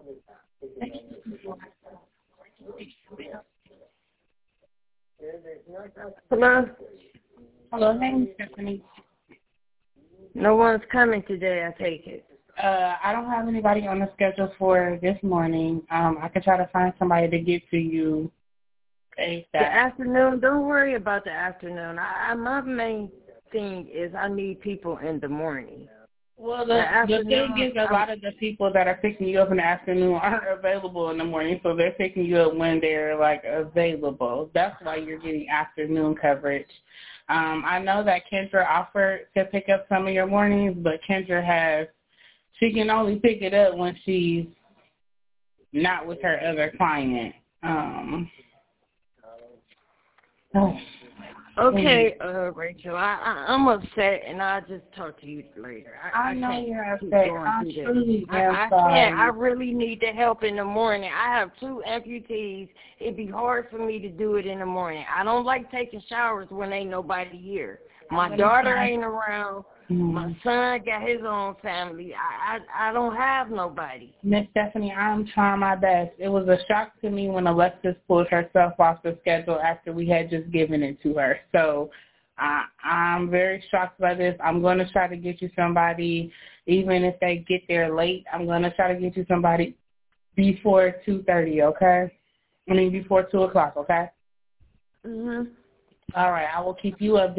Hello? Hello, hey, Stephanie. No one's coming today, I take it. I don't have anybody on the schedule for this morning. I could try to find somebody to get to you. The afternoon, don't worry about the afternoon. My main thing is I need people in the morning. Well, the thing is a lot of the people that are picking you up in the afternoon aren't available in the morning, so they're picking you up when they're, available. That's why you're getting afternoon coverage. I know that Kendra offered to pick up some of your mornings, but Kendra she can only pick it up when she's not with her other client. Okay, Rachel, I'm upset, and I'll just talk to you later. I know you're upset. I'm truly sorry. I really need the help in the morning. I have 2 amputees. It'd be hard for me to do it in the morning. I don't like taking showers when ain't nobody here. My daughter ain't around. My son got his own family. I don't have nobody. Miss Stephanie, I'm trying my best. It was a shock to me when Alexis pulled herself off the schedule after we had just given it to her. So I'm very shocked by this. I'm going to try to get you somebody, even if they get there late. I'm going to try to get you somebody before 2:30, okay? Before 2 o'clock, okay? Mhm. All right, I will keep you updated.